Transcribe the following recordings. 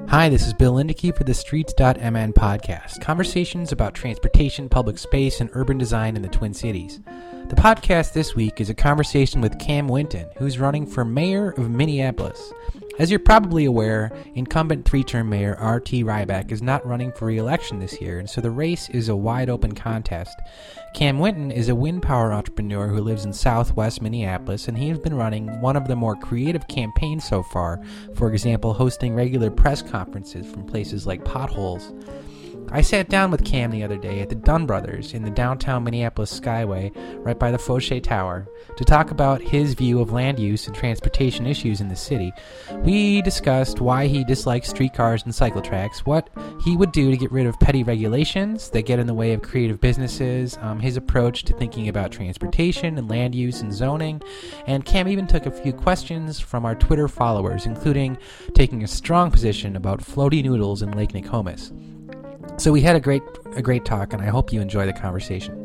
Hi, this is Bill Lindeke for the Streets.mn podcast, conversations about transportation, public space, and urban design in the Twin Cities. The podcast this week is a conversation with Cam Winton, who's running for mayor of Minneapolis. As you're probably aware, incumbent three-term mayor R.T. Rybak is not running for re-election this year, and so the race is a wide-open contest. Cam Winton is a wind power entrepreneur who lives in southwest Minneapolis, and he has been running one of the more creative campaigns so far, for example, hosting regular press conferences from places like Potholes. I sat down with Cam the other day at the Dunn Brothers in the downtown Minneapolis Skyway, right by the Fauché Tower, to talk about his view of land use and transportation issues in the city. We discussed why he dislikes streetcars and cycle tracks, what he would do to get rid of petty regulations that get in the way of creative businesses, his approach to thinking about transportation and land use and zoning, and Cam even took a few questions from our Twitter followers, including taking a strong position about floaty noodles in Lake Nokomis. So we had a great talk, and I hope you enjoy the conversation.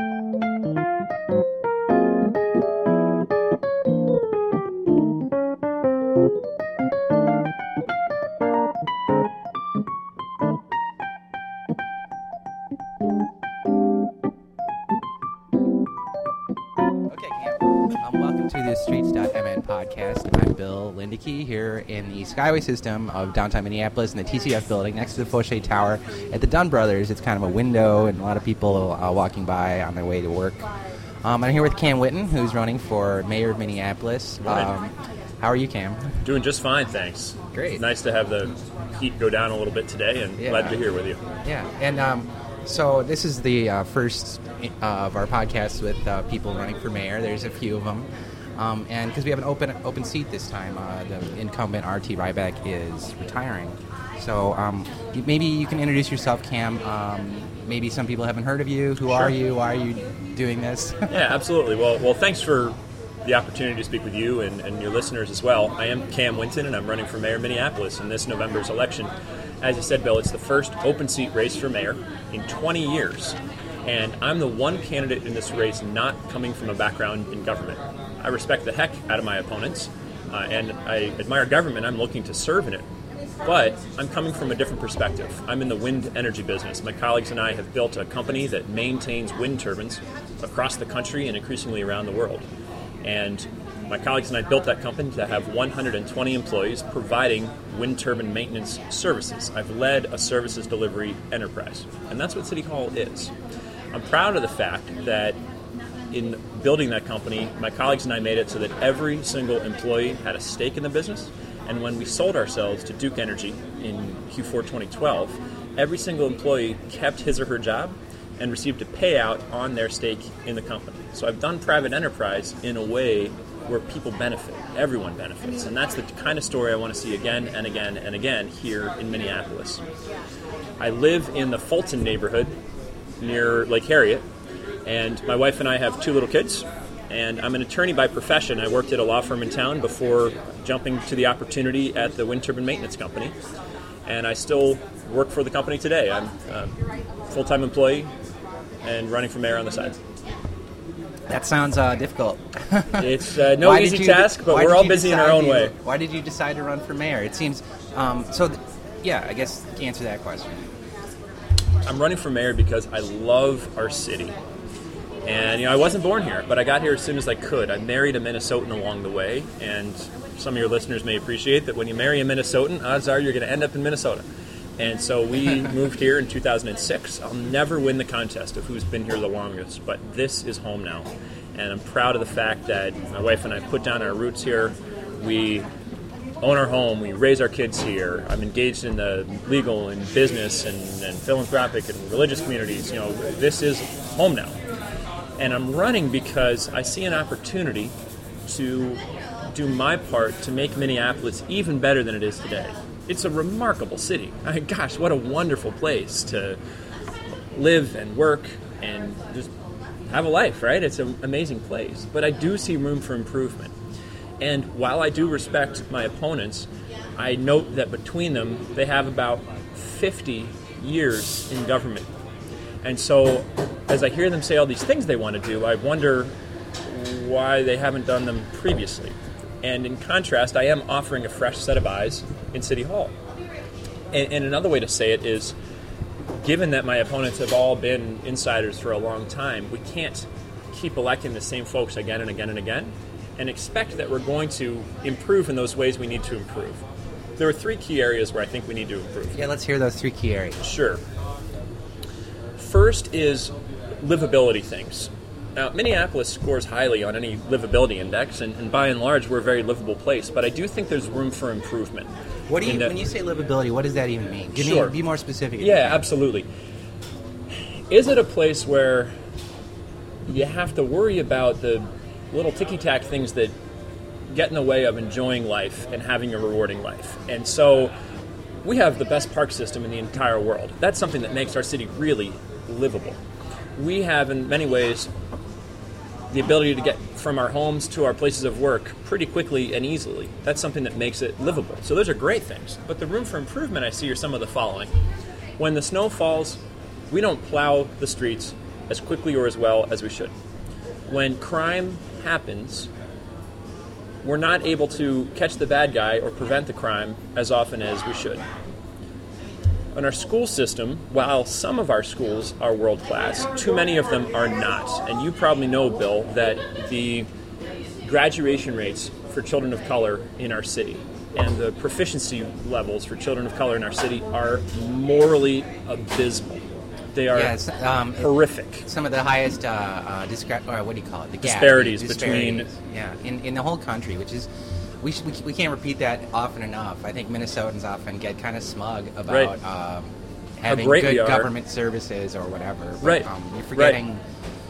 Okay, Cam. Welcome to the Streets.mn podcast. I'm Bill Lindeke here in the Skyway system of downtown Minneapolis in the TCF building next to the Fauché Tower at the Dunn Brothers. It's kind of a window and a lot of people walking by on their way to work. I'm here with Cam Winton, who's running for mayor of Minneapolis. How are you, Cam? Doing just fine, thanks. Great. Nice to have the heat go down a little bit today, and glad to be here with you. Yeah, and so this is the first of our podcasts with people running for mayor. There's a few of them. And because we have an open seat this time, the incumbent R.T. Rybak is retiring. So maybe you can introduce yourself, Cam. Maybe some people haven't heard of you. Who are you? Why are you doing this? Yeah, absolutely. Well, thanks for the opportunity to speak with you and your listeners as well. I am Cam Winton, and I'm running for mayor of Minneapolis in this November's election. As you said, Bill, it's the first open seat race for mayor in 20 years. And I'm the one candidate in this race not coming from a background in government. I respect the heck out of my opponents, and I admire government. I'm looking to serve in it. But I'm coming from a different perspective. I'm in the wind energy business. My colleagues and I have built a company that maintains wind turbines across the country and increasingly around the world. And my colleagues and I built that company to have 120 employees providing wind turbine maintenance services. I've led a services delivery enterprise, and that's what City Hall is. I'm proud of the fact that in building that company, my colleagues and I made it so that every single employee had a stake in the business. And when we sold ourselves to Duke Energy in Q4 2012, every single employee kept his or her job and received a payout on their stake in the company. So I've done private enterprise in a way where people benefit, everyone benefits. And that's the kind of story I want to see again and again and again here in Minneapolis. I live in the Fulton neighborhood near Lake Harriet, and my wife and I have 2 little kids, and I'm an attorney by profession. I worked at a law firm in town before jumping to the opportunity at the wind turbine maintenance company, and I still work for the company today. I'm a full-time employee and running for mayor on the side. That sounds difficult. It's no easy task, but we're all busy in our own way. Why did you decide to run for mayor? It seems, I guess answer that question. I'm running for mayor because I love our city. And, I wasn't born here, but I got here as soon as I could. I married a Minnesotan along the way, and some of your listeners may appreciate that when you marry a Minnesotan, odds are you're going to end up in Minnesota. And so we moved here in 2006. I'll never win the contest of who's been here the longest, but this is home now. And I'm proud of the fact that my wife and I put down our roots here. We own our home, we raise our kids here. I'm engaged in the legal and business and philanthropic and religious communities. This is home now. And I'm running because I see an opportunity to do my part to make Minneapolis even better than it is today. It's a remarkable city. I mean, gosh, what a wonderful place to live and work and just have a life, right? It's an amazing place. But I do see room for improvement. And while I do respect my opponents, I note that between them, they have about 50 years in government. And so as I hear them say all these things they want to do, I wonder why they haven't done them previously. And in contrast, I am offering a fresh set of eyes in City Hall. And another way to say it is, given that my opponents have all been insiders for a long time, we can't keep electing the same folks again and again and again and expect that we're going to improve in those ways we need to improve. There are 3 key areas where I think we need to improve. Yeah, let's hear those 3 key areas. Sure. First is livability things. Now, Minneapolis scores highly on any livability index, and by and large, we're a very livable place, but I do think there's room for improvement. What do you, when you say livability, what does that even mean? Be more specific. Yeah, absolutely. Is it a place where you have to worry about the little ticky-tack things that get in the way of enjoying life and having a rewarding life? And so we have the best park system in the entire world. That's something that makes our city really livable. We have, in many ways, the ability to get from our homes to our places of work pretty quickly and easily. That's something that makes it livable. So those are great things. But the room for improvement I see are some of the following. When the snow falls, we don't plow the streets as quickly or as well as we should. When crime happens, we're not able to catch the bad guy or prevent the crime as often as we should. In our school system, while some of our schools are world-class, too many of them are not. And you probably know, Bill, that the graduation rates for children of color in our city and the proficiency levels for children of color in our city are morally abysmal. They are horrific. Some of the highest, what do you call it? The disparities between... Yeah, in the whole country, which is... We can't repeat that often enough. I think Minnesotans often get kind of smug about having good government services or whatever. But, you're forgetting...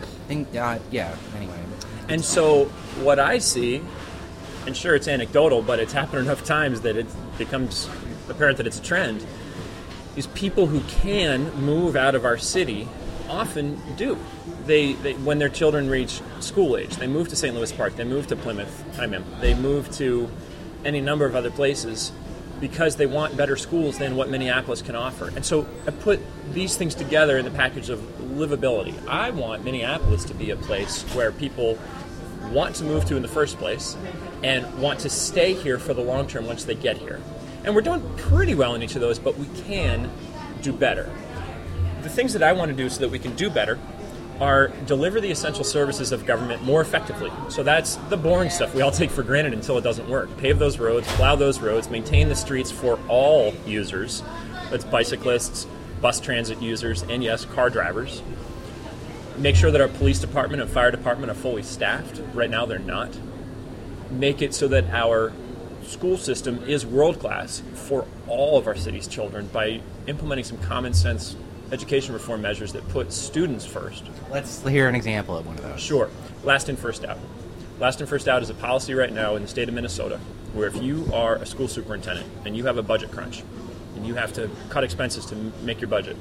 Anyway. And so what I see, and sure it's anecdotal, but it's happened enough times that it becomes apparent that it's a trend, is people who can move out of our city often do. They when their children reach school age, they move to St. Louis Park, they move to Plymouth, they move to any number of other places because they want better schools than what Minneapolis can offer. And so I put these things together in the package of livability. I want Minneapolis to be a place where people want to move to in the first place and want to stay here for the long term once they get here. And we're doing pretty well in each of those, but we can do better. The things that I want to do so that we can do better are deliver the essential services of government more effectively. So that's the boring stuff we all take for granted until it doesn't work. Pave those roads, plow those roads, maintain the streets for all users. That's bicyclists, bus transit users, and yes, car drivers. Make sure that our police department and fire department are fully staffed. Right now they're not. Make it so that our school system is world-class for all of our city's children by implementing some common sense education reform measures that put students first. Let's hear an example of one of those. Sure. Last in, first out. Last in, first out is a policy right now in the state of Minnesota where if you are a school superintendent and you have a budget crunch and you have to cut expenses to make your budget,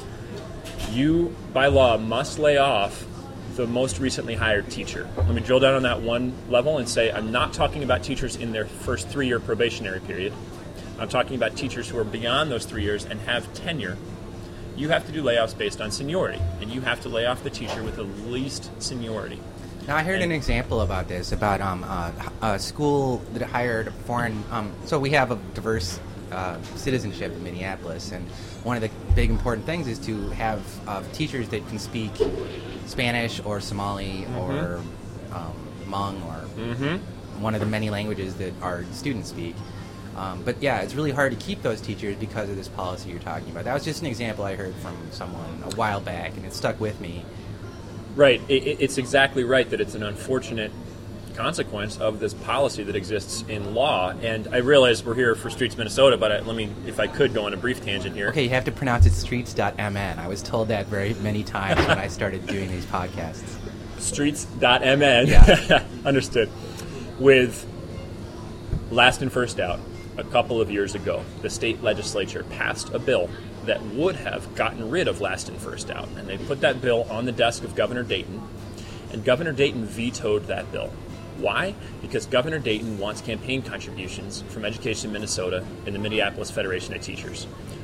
you, by law, must lay off the most recently hired teacher. Let me drill down on that one level and say I'm not talking about teachers in their first 3-year probationary period. I'm talking about teachers who are beyond those 3 years and have tenure. You have to do layoffs based on seniority, and you have to lay off the teacher with the least seniority. Now, I heard an example about this, about a school that hired foreign... so we have a diverse citizenship in Minneapolis, and one of the big important things is to have teachers that can speak Spanish or Somali or Hmong or one of the many languages that our students speak. But yeah, it's really hard to keep those teachers because of this policy you're talking about. That was just an example I heard from someone a while back, and it stuck with me. Right. It's exactly right that it's an unfortunate consequence of this policy that exists in law. And I realize we're here for Streets Minnesota, but let me, if I could, go on a brief tangent here. Okay, you have to pronounce it streets.mn. I was told that very many times when I started doing these podcasts. Streets.mn. Yeah. Understood. With last in, first out. A couple of years ago, the state legislature passed a bill that would have gotten rid of last in, first out. And they put that bill on the desk of Governor Dayton, and Governor Dayton vetoed that bill. Why? Because Governor Dayton wants campaign contributions from Education Minnesota and the Minneapolis Federation of Teachers.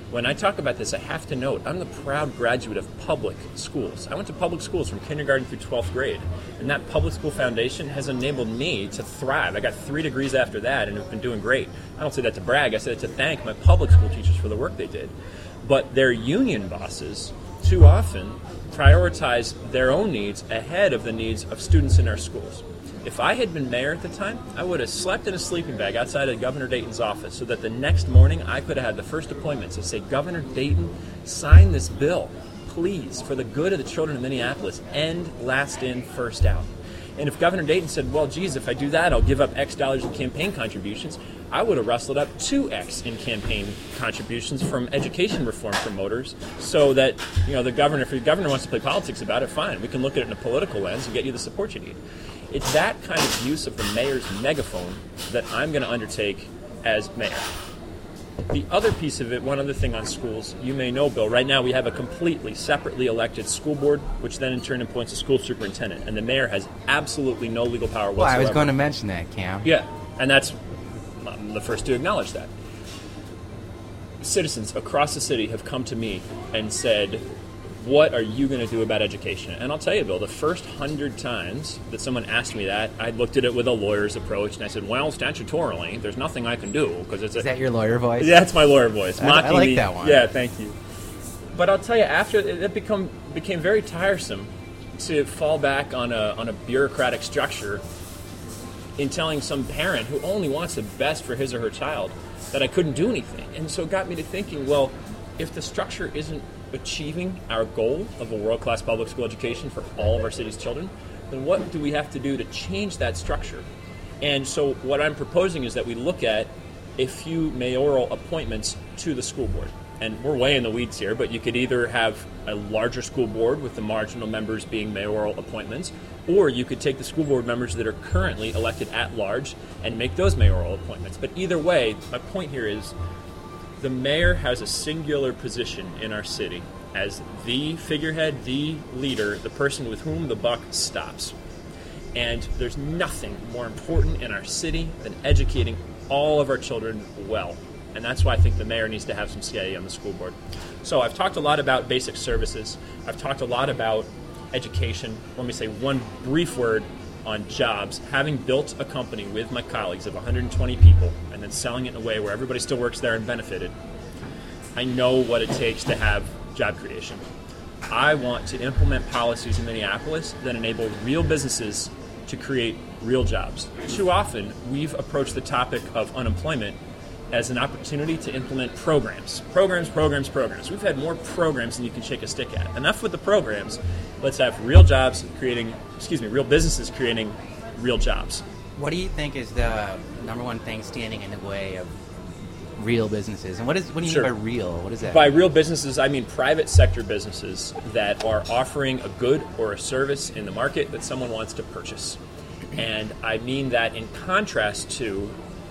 When I talk about this, I have to note I'm the proud graduate of public schools. I went to public schools from kindergarten through 12th grade, and that public school foundation has enabled me to thrive. I got 3 degrees after that and have been doing great. I don't say that to brag. I say that to thank my public school teachers for the work they did. But their union bosses too often prioritize their own needs ahead of the needs of students in our schools. If I had been mayor at the time, I would have slept in a sleeping bag outside of Governor Dayton's office so that the next morning I could have had the first appointment to say, Governor Dayton, sign this bill, please, for the good of the children of Minneapolis, end last in, first out. And if Governor Dayton said, well, geez, if I do that, I'll give up X dollars in campaign contributions, I would have rustled up 2X in campaign contributions from education reform promoters so that, the governor, if the governor wants to play politics about it, fine. We can look at it in a political lens and get you the support you need. It's that kind of use of the mayor's megaphone that I'm going to undertake as mayor. The other piece of it, one other thing on schools, you may know, Bill, right now we have a completely separately elected school board, which then in turn appoints a school superintendent, and the mayor has absolutely no legal power whatsoever. Well, I was going to mention that, Cam. Yeah, and I'm the first to acknowledge that. Citizens across the city have come to me and said, what are you going to do about education? And I'll tell you, Bill, the first 100 times that someone asked me that, I looked at it with a lawyer's approach, and I said, well, statutorily, there's nothing I can do. Because it's Is that your lawyer voice? Yeah, it's my lawyer voice. I like that one. Yeah, thank you. But I'll tell you, after it became very tiresome to fall back on a bureaucratic structure in telling some parent who only wants the best for his or her child that I couldn't do anything. And so it got me to thinking, well, if the structure isn't achieving our goal of a world-class public school education for all of our city's children, then what do we have to do to change that structure? And so what I'm proposing is that we look at a few mayoral appointments to the school board. And we're way in the weeds here, but you could either have a larger school board with the marginal members being mayoral appointments, or you could take the school board members that are currently elected at large and make those mayoral appointments. But either way, my point here is the mayor has a singular position in our city as the figurehead, the leader, the person with whom the buck stops. And there's nothing more important in our city than educating all of our children well. And that's why I think the mayor needs to have some say on the school board. So I've talked a lot about basic services. I've talked a lot about education. Let me say one brief word on jobs. Having built a company with my colleagues of 120 people and then selling it in a way where everybody still works there and benefited, I know what it takes to have job creation. I want to implement policies in Minneapolis that enable real businesses to create real jobs. Too often, we've approached the topic of unemployment as an opportunity to implement programs. Programs. We've had more programs than you can shake a stick at. Enough with the programs. Let's have real businesses creating real jobs. What do you think is the number one thing standing in the way of real businesses? And what do you mean by real? What is that? By real businesses, I mean private sector businesses that are offering a good or a service in the market that someone wants to purchase. And I mean that in contrast to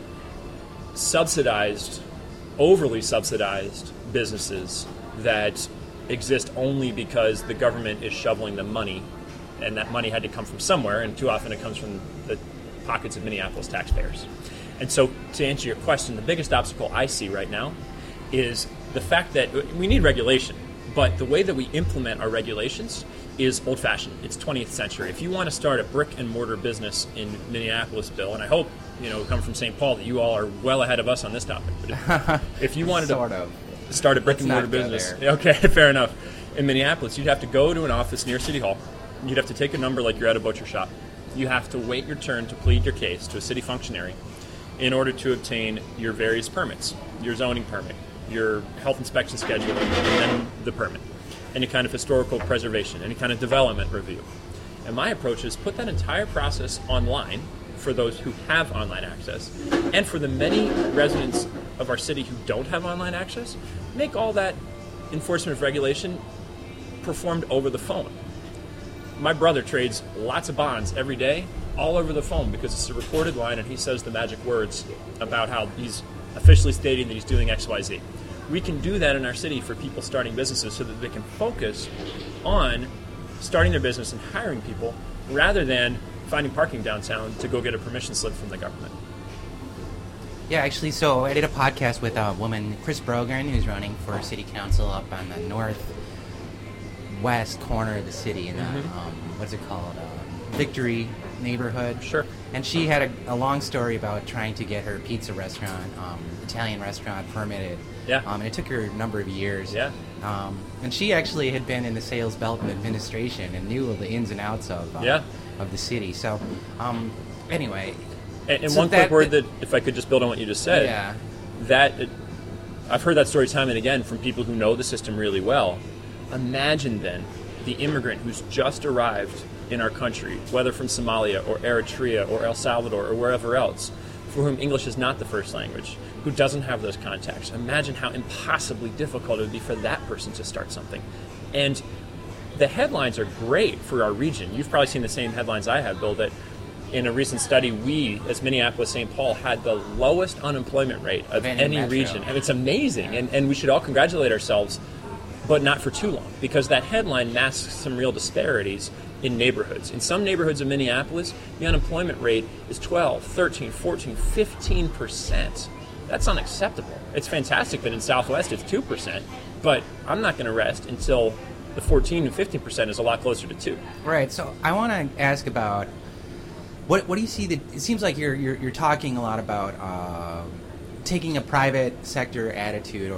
overly subsidized businesses that exist only because the government is shoveling them money, and that money had to come from somewhere, and too often it comes from the pockets of Minneapolis taxpayers. And so, to answer your question, the biggest obstacle I see right now is the fact that we need regulation, but the way that we implement our regulations is old-fashioned. It's 20th century. If you want to start a brick-and-mortar business in Minneapolis, Bill, and I hope, come from St. Paul, that you all are well ahead of us on this topic. But if you wanted to start a brick-and-mortar business, okay, fair enough, in Minneapolis, you'd have to go to an office near City Hall. You'd have to take a number like you're at a butcher shop. You have to wait your turn to plead your case to a city functionary in order to obtain your various permits, your zoning permit, your health inspection schedule, and then the permit. Any kind of historical preservation, any kind of development review. And my approach is put that entire process online for those who have online access, and for the many residents of our city who don't have online access, make all that enforcement of regulation performed over the phone. My brother trades lots of bonds every day, all over the phone, because it's a recorded line and he says the magic words about how he's officially stating that he's doing X, Y, Z. We can do that in our city for people starting businesses so that they can focus on starting their business and hiring people rather than finding parking downtown to go get a permission slip from the government. Yeah, actually, so I did a podcast with a woman, Chris Brogan, who's running for city council up on the northwest corner of the city in the, what's it called, Victory neighborhood. Sure. And she had a long story about trying to get her pizza restaurant, Italian restaurant, permitted. Yeah. And it took her a number of years. Yeah. And she actually had been in the sales development administration and knew of the ins and outs of the city. So, anyway. And so one quick word that, if I could just build on what you just said, I've heard that story time and again from people who know the system really well. Imagine then the immigrant who's just arrived in our country, whether from Somalia or Eritrea or El Salvador or wherever else, for whom English is not the first language, who doesn't have those contacts. Imagine how impossibly difficult it would be for that person to start something. And the headlines are great for our region. You've probably seen the same headlines I have, Bill, that in a recent study, we, as Minneapolis-St. Paul, had the lowest unemployment rate of any region. And it's amazing, and we should all congratulate ourselves, but not for too long, because that headline masks some real disparities in neighborhoods. In some neighborhoods of Minneapolis, the unemployment rate is 12, 13, 14, 15%. That's unacceptable. It's fantastic that in Southwest it's 2%, but I'm not going to rest until the 14 and 15% is a lot closer to 2. Right, so I want to ask about what do you see that it seems like you're talking a lot about taking a private sector attitude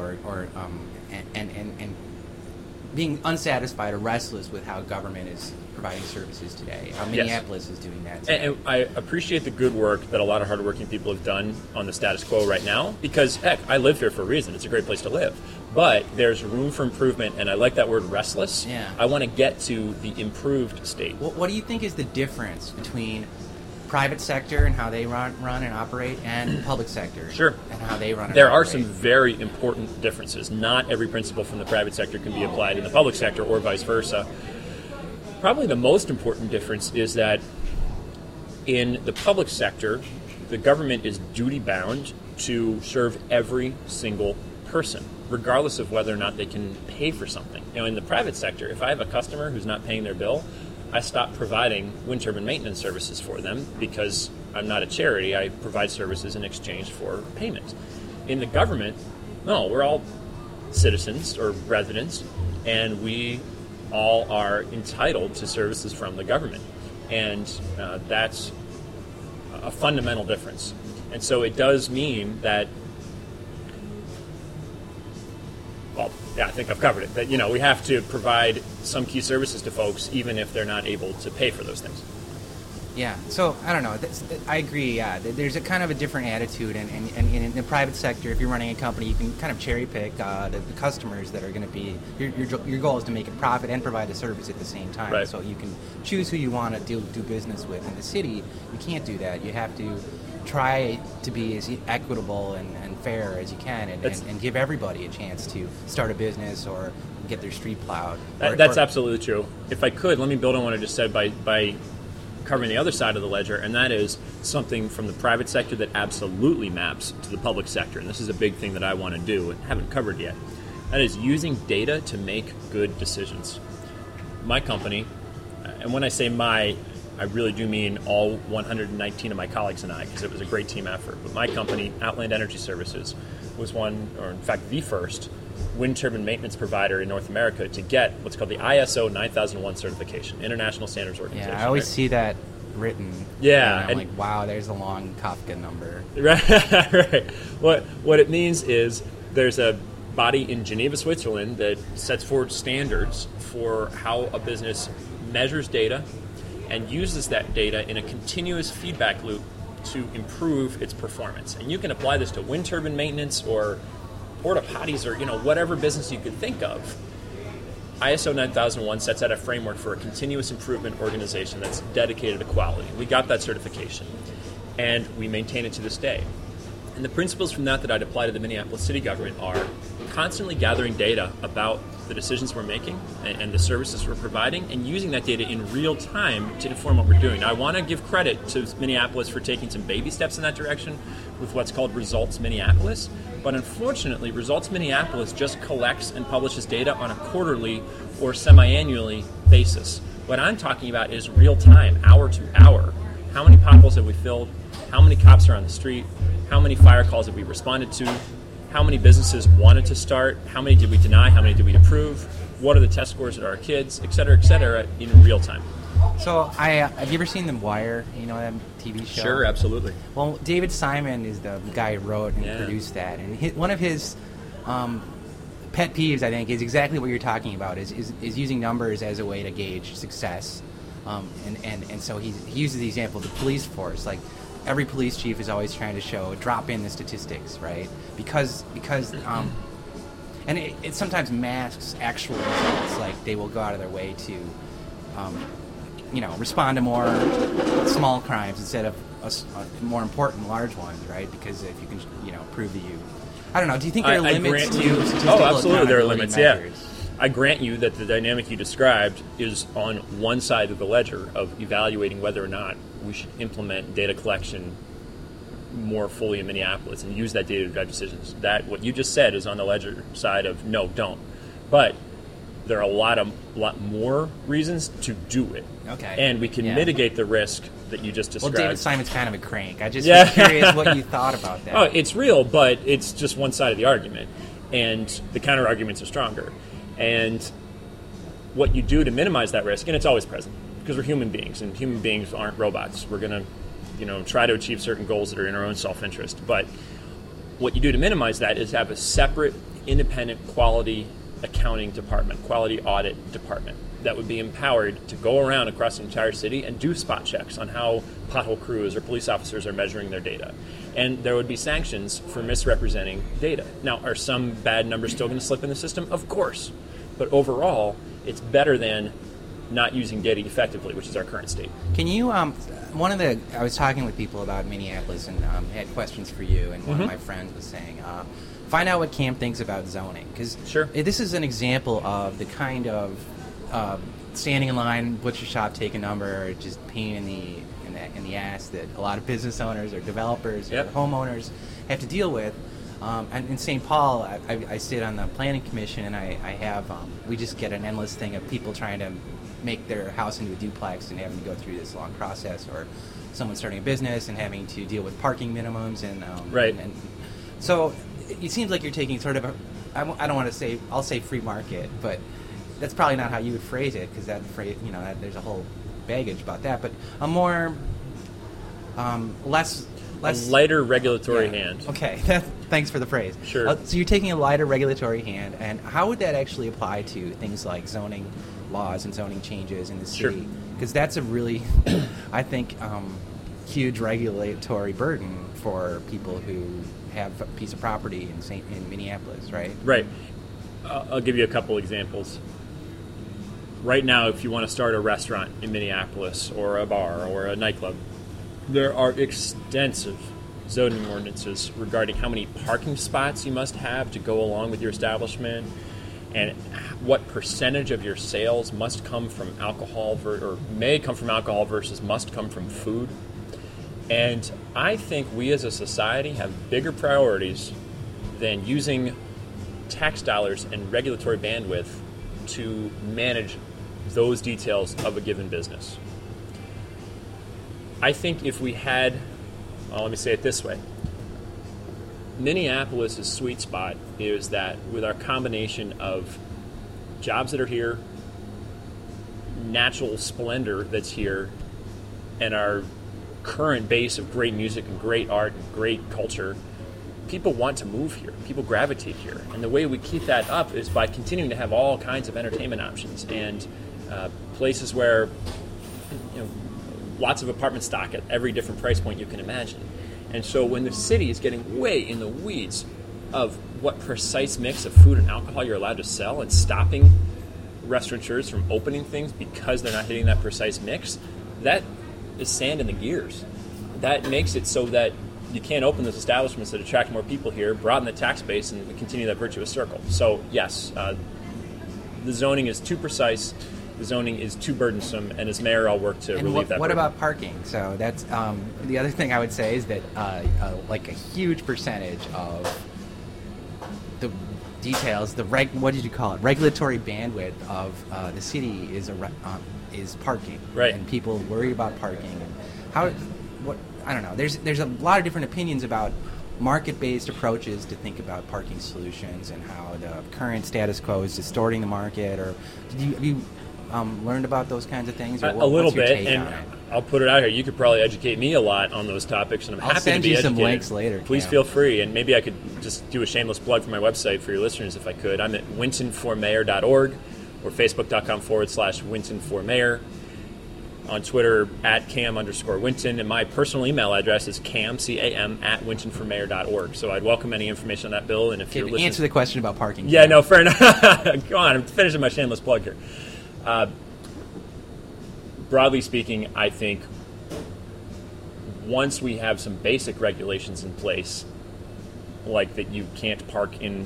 and being unsatisfied or restless with how government is providing services today. How Minneapolis is doing that today. And I appreciate the good work that a lot of hardworking people have done on the status quo right now, because, heck, I live here for a reason. It's a great place to live. But there's room for improvement, and I like that word restless. Yeah. I want to get to the improved state. What do you think is the difference between private sector and how they run and operate, and public sector and how they run and there operate? Are some very important differences. Not every principle from the private sector can be applied in the public sector or vice versa. Probably the most important difference is that in the public sector, the government is duty-bound to serve every single person, regardless of whether or not they can pay for something. You know, in the private sector, if I have a customer who's not paying their bill, I stop providing wind turbine maintenance services for them because I'm not a charity. I provide services in exchange for payment. In the government, no, we're all citizens or residents, and we all are entitled to services from the government. And that's a fundamental difference. And so it does mean that, well, yeah, I think I've covered it, that, you know, we have to provide some key services to folks even if they're not able to pay for those things. Yeah, so I don't know. I agree. Yeah, there's a kind of a different attitude, and in the private sector, if you're running a company, you can kind of cherry pick the customers that are going to be. Your goal is to make a profit and provide a service at the same time. Right. So you can choose who you want to do business with. In the city, you can't do that. You have to try to be as equitable and fair as you can, and give everybody a chance to start a business or get their street plowed. That's absolutely true. If I could, let me build on what I just said by covering the other side of the ledger, and that is something from the private sector that absolutely maps to the public sector. And this is a big thing that I want to do and haven't covered yet. That is using data to make good decisions. My company, and when I say my, I really do mean all 119 of my colleagues and I, because it was a great team effort. But my company, Outland Energy Services, was one, or in fact the first, wind turbine maintenance provider in North America to get what's called the ISO 9001 certification, International Standards Organization. Yeah, I always see that written. Yeah. And I'm like, wow, there's a long Kafka number. Right. What it means is there's a body in Geneva, Switzerland that sets forward standards for how a business measures data and uses that data in a continuous feedback loop to improve its performance. And you can apply this to wind turbine maintenance or porta potties or, whatever business you could think of. ISO 9001 sets out a framework for a continuous improvement organization that's dedicated to quality. We got that certification, and we maintain it to this day. And the principles from that I'd apply to the Minneapolis city government are constantly gathering data about the decisions we're making and the services we're providing, and using that data in real time to inform what we're doing. Now, I want to give credit to Minneapolis for taking some baby steps in that direction with what's called Results Minneapolis, but unfortunately, Results Minneapolis just collects and publishes data on a quarterly or semi-annually basis. What I'm talking about is real time, hour to hour, how many potholes have we filled, how many cops are on the street, how many fire calls have we responded to, how many businesses wanted to start, how many did we deny, how many did we approve, what are the test scores of our kids, et cetera, in real time. So, have you ever seen The Wire? You know that TV show? Sure, absolutely. Well, David Simon is the guy who wrote and produced that, and one of his pet peeves, I think, is exactly what you're talking about. Is using numbers as a way to gauge success, and so he uses the example of the police force. Like every police chief is always trying to drop in the statistics, right? Because and it sometimes masks actual results. Like they will go out of their way to respond to more small crimes instead of more important large ones, right? Because if you can, prove that you, I don't know. Do you think there are limits to statistical absolutely, there are limits. Measures? Yeah, I grant you that the dynamic you described is on one side of the ledger of evaluating whether or not we should implement data collection more fully in Minneapolis and use that data to drive decisions. That what you just said is on the ledger side of no, don't. But there are a lot more reasons to do it. Okay. And we can mitigate the risk that you just described. Well, David Simon's kind of a crank. I just was curious what you thought about that. Oh, it's real, but it's just one side of the argument. And the counter arguments are stronger. And what you do to minimize that risk, and it's always present, because we're human beings, and human beings aren't robots. We're going to try to achieve certain goals that are in our own self-interest. But what you do to minimize that is have a separate, independent quality accounting department, quality audit department that would be empowered to go around across the entire city and do spot checks on how pothole crews or police officers are measuring their data. And there would be sanctions for misrepresenting data. Now, are some bad numbers still going to slip in the system? Of course. But overall, it's better than not using data effectively, which is our current state. Can you, I was talking with people about Minneapolis and had questions for you, and one of my friends was saying, find out what Cam thinks about zoning, because this is an example of the kind of standing in line, butcher shop, take a number, just pain in the ass that a lot of business owners or developers or homeowners have to deal with. And in St. Paul, I sit on the planning commission, and I have we just get an endless thing of people trying to make their house into a duplex and having to go through this long process, or someone starting a business and having to deal with parking minimums and and so it seems like you're taking sort of I don't want to say, I'll say free market, but that's probably not how you would phrase it, because that phrase, there's a whole baggage about that, but a more less a lighter regulatory hand. Okay, thanks for the phrase. Sure. So you're taking a lighter regulatory hand, and how would that actually apply to things like zoning laws and zoning changes in the city? Because that's a really, I think, huge regulatory burden for people who have a piece of property in Minneapolis, right? Right. I'll give you a couple examples. Right now, if you want to start a restaurant in Minneapolis, or a bar, or a nightclub, there are extensive zoning ordinances regarding how many parking spots you must have to go along with your establishment, and what percentage of your sales must come from alcohol or may come from alcohol versus must come from food. And I think we as a society have bigger priorities than using tax dollars and regulatory bandwidth to manage those details of a given business. I think if we had, let me say it this way, Minneapolis' sweet spot is that with our combination of jobs that are here, natural splendor that's here, and our current base of great music and great art and great culture, people want to move here. People gravitate here. And the way we keep that up is by continuing to have all kinds of entertainment options and places where lots of apartment stock at every different price point you can imagine. And so when the city is getting way in the weeds of what precise mix of food and alcohol you're allowed to sell and stopping restaurateurs from opening things because they're not hitting that precise mix, that is sand in the gears. That makes it so that you can't open those establishments that attract more people here, broaden the tax base, and continue that virtuous circle. So yes, the zoning is too precise, the zoning is too burdensome, and as mayor I'll work to relieve that What burden. about parking? So that's the other thing I would say is that like a huge percentage of the details, what did you call it? Regulatory bandwidth of the city is parking. Right. And people worry about parking. I don't know. There's a lot of different opinions about market-based approaches to think about parking solutions and how the current status quo is distorting the market. Or have you learned about those kinds of things? Or a little what's your bit, take and on it? I'll put it out here. You could probably educate me a lot on those topics, and I'm I'll happy send to be you some educated. links later, Please Cam. feel free, and maybe I could just do a shameless plug for my website for your listeners if I could. I'm at wintonformayor.org or facebook.com/wintonformayor. On Twitter, at Cam_Winton, and my personal email address is cam, at wintonformayor.org. So I'd welcome any information on that, Bill, and if you're listening... Answer the question about parking. Yeah, no, fair enough. Go on, I'm finishing my shameless plug here. Broadly speaking, I think once we have some basic regulations in place, like that you can't park in...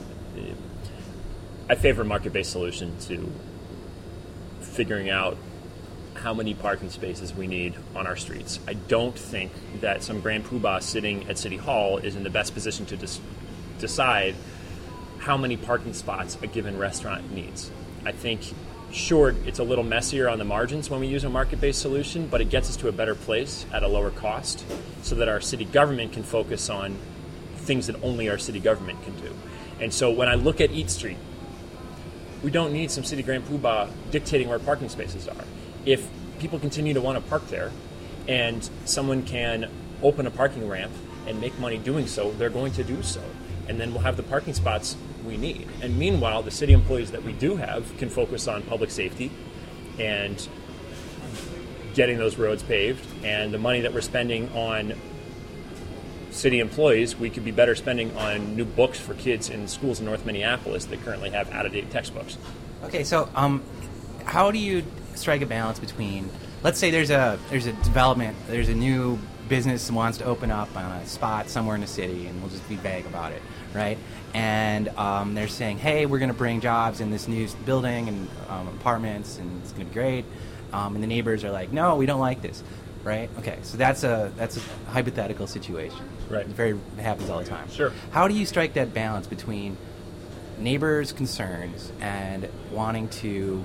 I favor a market-based solution to figuring out how many parking spaces we need on our streets. I don't think that some grand poobah sitting at City Hall is in the best position to decide how many parking spots a given restaurant needs. I think, sure, it's a little messier on the margins when we use a market-based solution, but it gets us to a better place at a lower cost so that our city government can focus on things that only our city government can do. And so when I look at Eat Street, we don't need some city grand poobah dictating where parking spaces are. If people continue to want to park there and someone can open a parking ramp and make money doing so, they're going to do so. And then we'll have the parking spots we need. And meanwhile, the city employees that we do have can focus on public safety and getting those roads paved. And the money that we're spending on city employees, we could be better spending on new books for kids in schools in North Minneapolis that currently have out-of-date textbooks. Okay, so how do you strike a balance between, let's say there's a development, there's a new business that wants to open up on a spot somewhere in the city, and we'll just be vague about it, right? And they're saying, hey, we're going to bring jobs in this new building and apartments, and it's going to be great. And the neighbors are like, no, we don't like this, right? Okay, so that's a hypothetical situation. Right. It happens all the time. Sure. How do you strike that balance between neighbors' concerns and wanting to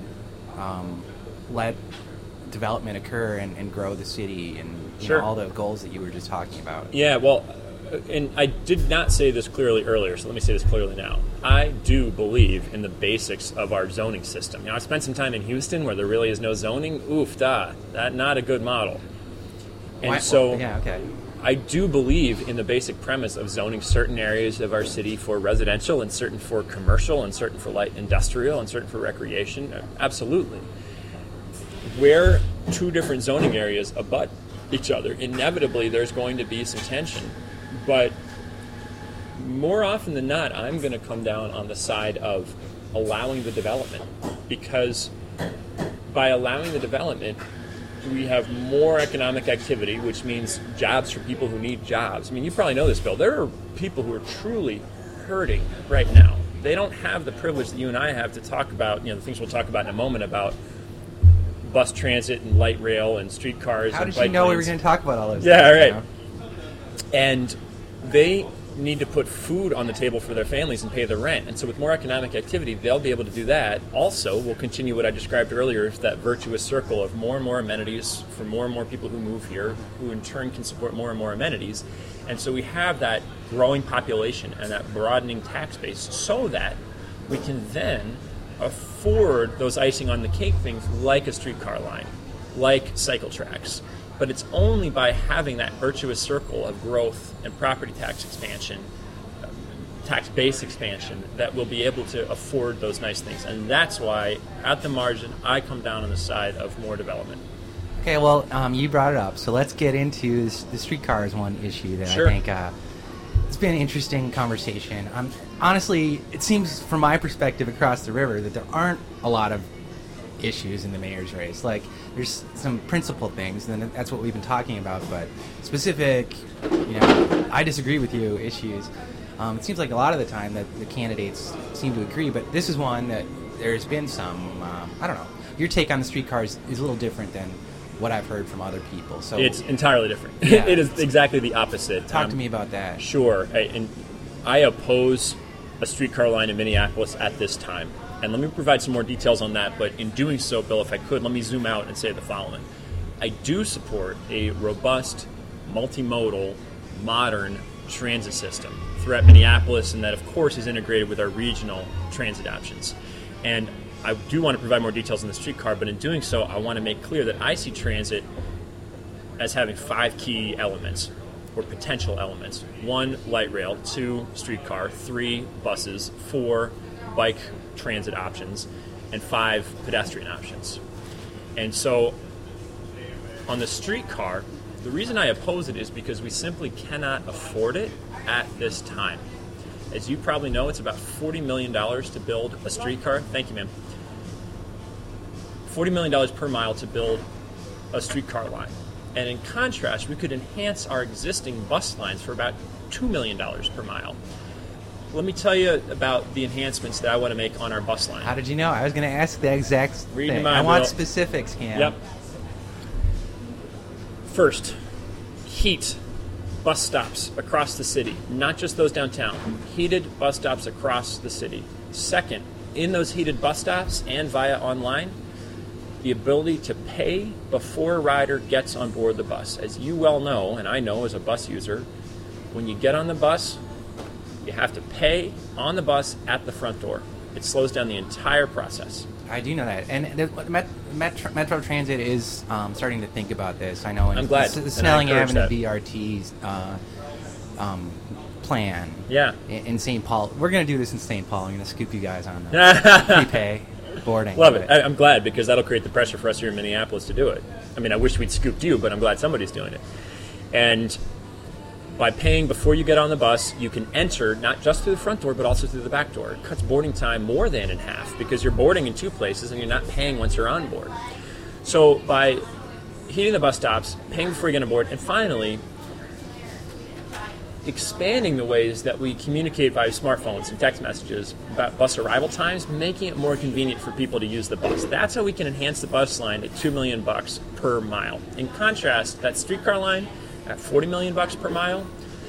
let development occur and grow the city and Sure. all the goals that you were just talking about? Yeah, well, and I did not say this clearly earlier, so let me say this clearly now. I do believe in the basics of our zoning system. You know, I spent some time in Houston where there really is no zoning. That's not a good model. And yeah, okay. I do believe in the basic premise of zoning certain areas of our city for residential and certain for commercial and certain for light industrial and certain for recreation. Absolutely. Where two different zoning areas abut each other, inevitably there's going to be some tension. But more often than not, I'm going to come down on the side of allowing the development, because by allowing the development, we have more economic activity, which means jobs for people who need jobs. I mean, you probably know this, Bill. There are people who are truly hurting right now. They don't have the privilege that you and I have to talk about, the things we'll talk about in a moment about bus transit and light rail and streetcars. How and did bike you know we were lanes. going to talk about all those Yeah, things? right. And they need to put food on the table for their families and pay the rent. And so with more economic activity, they'll be able to do that. Also, we'll continue what I described earlier, is that virtuous circle of more and more amenities for more and more people who move here, who in turn can support more and more amenities. And so we have that growing population and that broadening tax base so that we can then afford those icing on the cake things like a streetcar line, like cycle tracks. But it's only by having that virtuous circle of growth and property tax expansion, tax base expansion, that we'll be able to afford those nice things. And that's why, at the margin, I come down on the side of more development. Okay, well, you brought it up, so let's get into the streetcars one issue that Sure. I think it's been an interesting conversation. Honestly, it seems from my perspective across the river that there aren't a lot of issues in the mayor's race. Like, there's some principal things, and that's what we've been talking about, but specific, I disagree with you issues. It seems like a lot of the time that the candidates seem to agree, but this is one that there's been some, I don't know, your take on the streetcars is a little different than what I've heard from other people. So It's entirely different. Yeah. It is exactly the opposite. Talk to me about that. Sure. And I oppose a streetcar line in Minneapolis at this time. And let me provide some more details on that. But in doing so, Bill, if I could, let me zoom out and say the following. I do support a robust, multimodal, modern transit system throughout Minneapolis, and that, of course, is integrated with our regional transit options. And I do want to provide more details on the streetcar, but in doing so, I want to make clear that I see transit as having 5 key elements, or potential elements. 1, light rail. 2, streetcar. 3, buses. 4, bike transit options. And 5, pedestrian options. And so, on the streetcar, the reason I oppose it is because we simply cannot afford it at this time. As you probably know, it's about $40 million to build a streetcar. Thank you, ma'am. $40 million per mile to build a streetcar line. And in contrast, we could enhance our existing bus lines for about $2 million per mile. Let me tell you about the enhancements that I want to make on our bus line. How did you know? I was going to ask the exact thing. Mind, I want specifics, Cam. Yep. First, heat bus stops across the city, not just those downtown. Heated bus stops across the city. Second, in those heated bus stops and via online, the ability to pay before a rider gets on board the bus. As you well know, and I know as a bus user, when you get on the bus, you have to pay on the bus at the front door. It slows down the entire process. I do know that. And the Metro Transit is starting to think about this. I know. I'm glad. The Snelling Avenue BRT's plan in St. Paul. We're going to do this in St. Paul. I'm going to scoop you guys on prepay boarding. Love it. I'm glad, because that'll create the pressure for us here in Minneapolis to do it. I mean, I wish we'd scooped you, but I'm glad somebody's doing it. And by paying before you get on the bus, you can enter not just through the front door, but also through the back door. It cuts boarding time more than in half, because you're boarding in 2 places and you're not paying once you're on board. So by heating the bus stops, paying before you get on board, and finally, expanding the ways that we communicate via smartphones and text messages about bus arrival times, making it more convenient for people to use the bus. That's how we can enhance the bus line at $2 million per mile. In contrast, that streetcar line at $40 million per mile,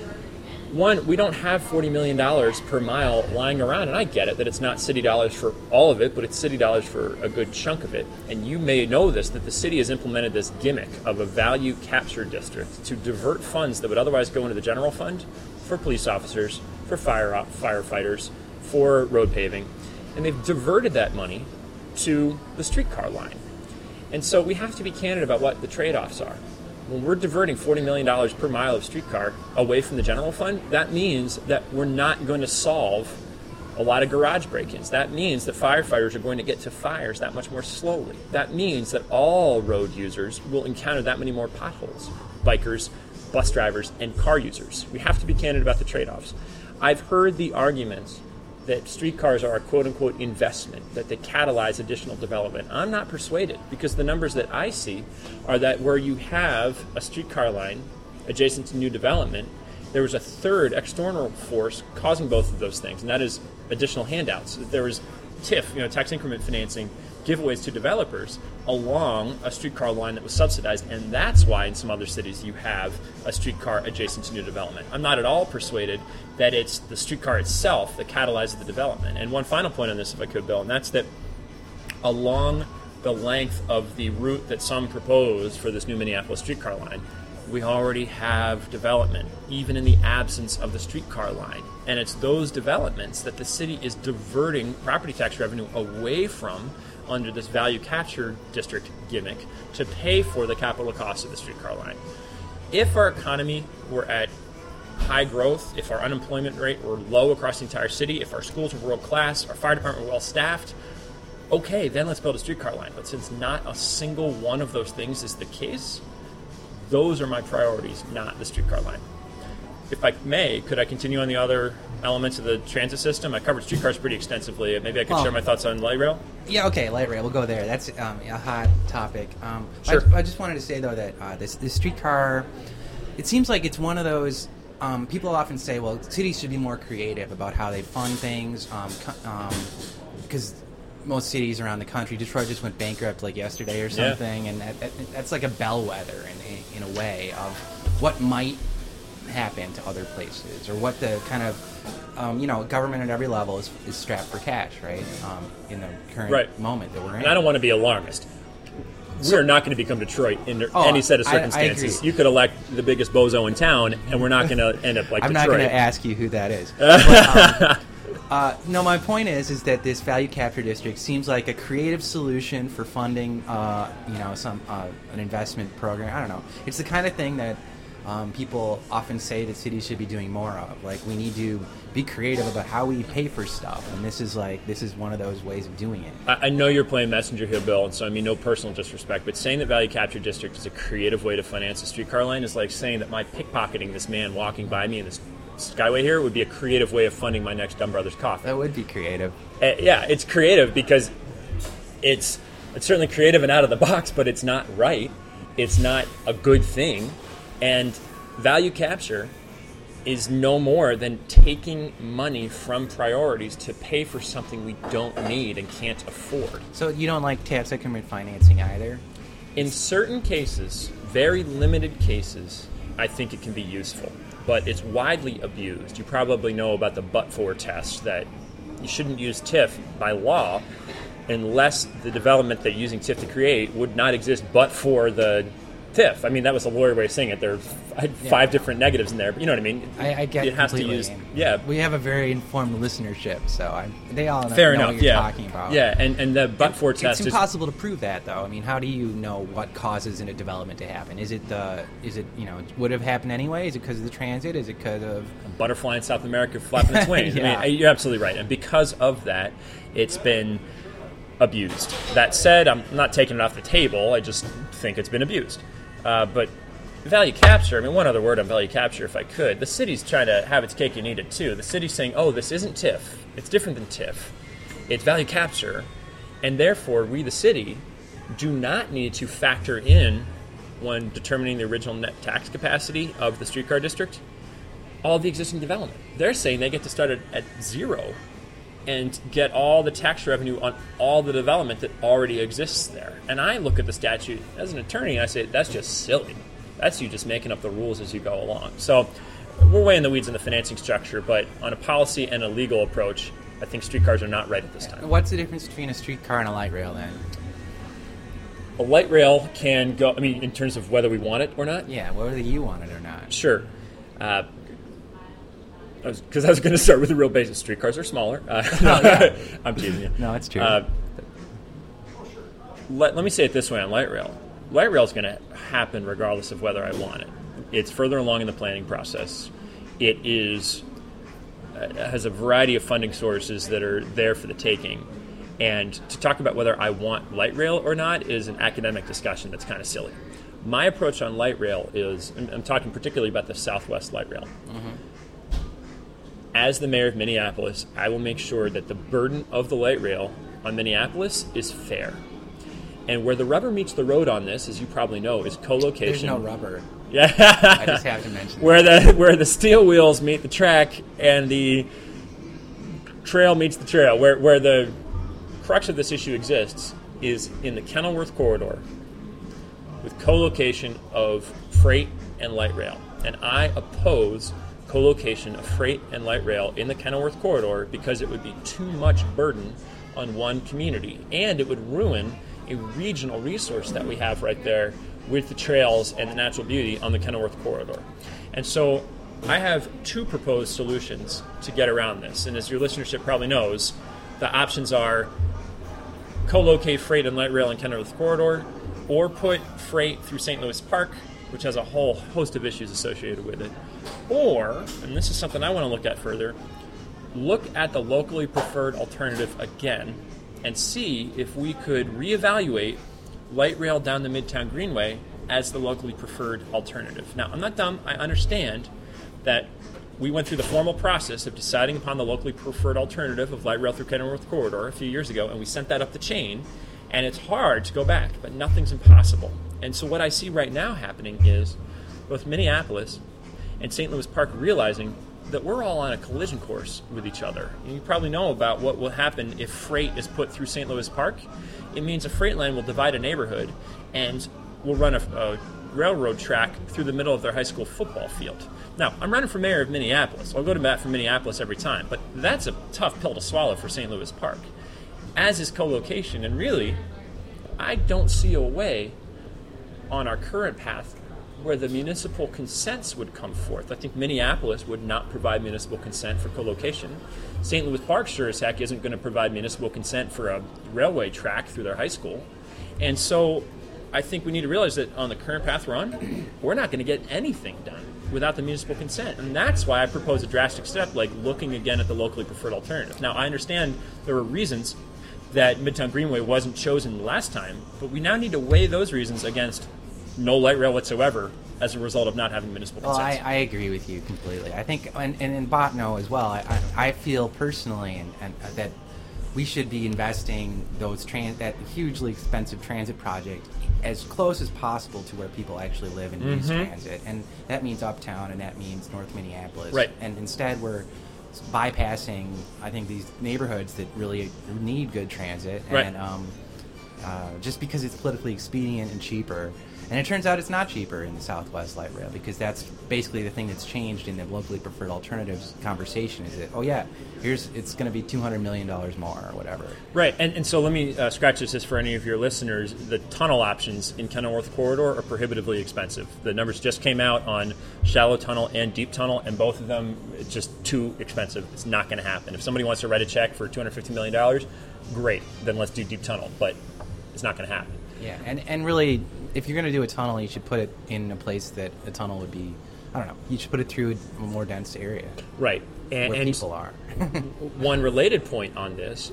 one, we don't have $40 million per mile lying around, and I get it that it's not city dollars for all of it, but it's city dollars for a good chunk of it. And you may know this, that the city has implemented this gimmick of a value capture district to divert funds that would otherwise go into the general fund for police officers, for firefighters, for road paving, and they've diverted that money to the streetcar line. And so we have to be candid about what the trade-offs are. When we're diverting $40 million per mile of streetcar away from the general fund, that means that we're not going to solve a lot of garage break-ins. That means that firefighters are going to get to fires that much more slowly. That means that all road users will encounter that many more potholes. Bikers, bus drivers, and car users. We have to be candid about the trade-offs. I've heard the arguments that streetcars are a quote-unquote investment, that they catalyze additional development. I'm not persuaded, because the numbers that I see are that where you have a streetcar line adjacent to new development, there was a third external force causing both of those things, and that is additional handouts. There was TIF, tax increment financing, giveaways to developers along a streetcar line that was subsidized, and that's why in some other cities you have a streetcar adjacent to new development. I'm not at all persuaded that it's the streetcar itself that catalyzes the development. And one final point on this, if I could, Bill, and that's that along the length of the route that some propose for this new Minneapolis streetcar line, we already have development, even in the absence of the streetcar line. And it's those developments that the city is diverting property tax revenue away from under this value capture district gimmick to pay for the capital cost of the streetcar line. If our economy were at high growth, if our unemployment rate were low across the entire city, if our schools were world class, our fire department were well staffed, okay, then let's build a streetcar line. But since not a single one of those things is the case, those are my priorities, not the streetcar line. If I may, could I continue on the other elements of the transit system? I covered streetcars pretty extensively. Maybe I could share my thoughts on light rail? Yeah, okay, light rail. We'll go there. That's a hot topic. Sure. I just wanted to say, though, that this streetcar, it seems like it's one of those, people often say, well, cities should be more creative about how they fund things, because most cities around the country, Detroit just went bankrupt like yesterday or something, and that's like a bellwether in a way of what might happen to other places, or what the kind of government at every level is strapped for cash, right? In the current moment that we're in. And I don't want to be alarmist, we are not going to become Detroit in any set of circumstances. I agree. You could elect the biggest bozo in town, and we're not going to end up like I'm Detroit. not going to ask you who that is. But, no, my point is that this value capture district seems like a creative solution for funding, an investment program. I don't know. It's the kind of thing that people often say that cities should be doing more of. Like, we need to be creative about how we pay for stuff, and this is one of those ways of doing it. I know you're playing messenger here, Bill, and so I mean no personal disrespect, but saying that value capture district is a creative way to finance a streetcar line is like saying that my pickpocketing this man walking by me in this Skyway here would be a creative way of funding my next Dunn Brothers coffee. That would be creative. Yeah, it's creative because it's certainly creative and out of the box, but it's not right. It's not a good thing. And value capture is no more than taking money from priorities to pay for something we don't need and can't afford. So you don't like tax increment financing either? In certain cases, very limited cases, I think it can be useful. But it's widely abused. You probably know about the but-for test, that you shouldn't use TIF by law unless the development that you're using TIF to create would not exist but for the TIF. I mean, that was a lawyer way of saying it. There are five different negatives in there, but you know what I mean? I get it. It has completely. To use, yeah. We have a very informed listenership, so they all know, Fair know enough, what you're talking about. Yeah, and the but-for test it's impossible to prove that, though. I mean, how do you know what causes a development to happen? Is it would have happened anyway? Is it because of the transit? Is it because of a butterfly in South America flapping its wings? Yeah. I mean, you're absolutely right. And because of that, it's been abused. That said, I'm not taking it off the table. I just think it's been abused. But value capture, I mean, one other word on value capture, if I could. The city's trying to have its cake and eat it, too. The city's saying, oh, this isn't TIF. It's different than TIF. It's value capture. And therefore, we, the city, do not need to factor in, when determining the original net tax capacity of the streetcar district, all the existing development. They're saying they get to start at zero and get all the tax revenue on all the development that already exists there. And I look at the statute as an attorney and I say, that's just silly. That's you just making up the rules as you go along. So we're way in the weeds in the financing structure, but on a policy and a legal approach, I think streetcars are not right at this time. What's the difference between a streetcar and a light rail then? A light rail can go, I mean, in terms of whether we want it or not? Yeah, whether you want it or not. Sure. Because I was going to start with the real basic. Streetcars are smaller. I'm teasing you. No, it's true. Let me say it this way on light rail. Light rail is going to happen regardless of whether I want it. It's further along in the planning process. It has a variety of funding sources that are there for the taking. And to talk about whether I want light rail or not is an academic discussion that's kind of silly. My approach on light rail is, I'm talking particularly about the Southwest Light Rail. Mm-hmm. As the mayor of Minneapolis, I will make sure that the burden of the light rail on Minneapolis is fair. And where the rubber meets the road on this, as you probably know, is co-location. There's no rubber. Yeah, I just have to mention that. Where the steel wheels meet the track and the trail meets the trail. Where the crux of this issue exists is in the Kenilworth corridor with co-location of freight and light rail. And I oppose co-location of freight and light rail in the Kenilworth corridor because it would be too much burden on one community, and it would ruin a regional resource that we have right there with the trails and the natural beauty on the Kenilworth corridor. And so I have two proposed solutions to get around this, and as your listenership probably knows, the options are co-locate freight and light rail in Kenilworth corridor, or put freight through St. Louis Park, which has a whole host of issues associated with it. Or, and this is something I want to look at further, look at the locally preferred alternative again and see if we could reevaluate light rail down the Midtown Greenway as the locally preferred alternative. Now, I'm not dumb. I understand that we went through the formal process of deciding upon the locally preferred alternative of light rail through Kenilworth Corridor a few years ago, and we sent that up the chain, and it's hard to go back, but nothing's impossible. And so what I see right now happening is both Minneapolis and St. Louis Park realizing that we're all on a collision course with each other. And you probably know about what will happen if freight is put through St. Louis Park. It means a freight line will divide a neighborhood and will run a railroad track through the middle of their high school football field. Now, I'm running for mayor of Minneapolis. I'll go to bat for Minneapolis every time, but that's a tough pill to swallow for St. Louis Park, as is co-location. And really, I don't see a way on our current path where the municipal consents would come forth. I think Minneapolis would not provide municipal consent for co-location. St. Louis Park sure as heck isn't going to provide municipal consent for a railway track through their high school. And so I think we need to realize that on the current path we're on, we're not going to get anything done without the municipal consent. And that's why I propose a drastic step like looking again at the locally preferred alternative. Now, I understand there were reasons that Midtown Greenway wasn't chosen last time, but we now need to weigh those reasons against no light rail whatsoever as a result of not having municipal consent. Well, I agree with you completely. I think, and in Botno as well, I feel personally and that we should be investing that hugely expensive transit project as close as possible to where people actually live and use transit. And that means uptown, and that means North Minneapolis. Right. And instead we're bypassing, I think, these neighborhoods that really need good transit. Right. And just because it's politically expedient and cheaper. And it turns out it's not cheaper in the Southwest Light Rail, because that's basically the thing that's changed in the locally preferred alternatives conversation is that, it's going to be $200 million more or whatever. Right, and so let me scratch this for any of your listeners. The tunnel options in Kenilworth Corridor are prohibitively expensive. The numbers just came out on shallow tunnel and deep tunnel, and both of them it's just too expensive. It's not going to happen. If somebody wants to write a check for $250 million, great, then let's do deep tunnel, but it's not going to happen. Yeah, and really, if you're going to do a tunnel, you should put it in a place that a tunnel would be, I don't know, you should put it through a more dense area. Right. Where people are. One related point on this,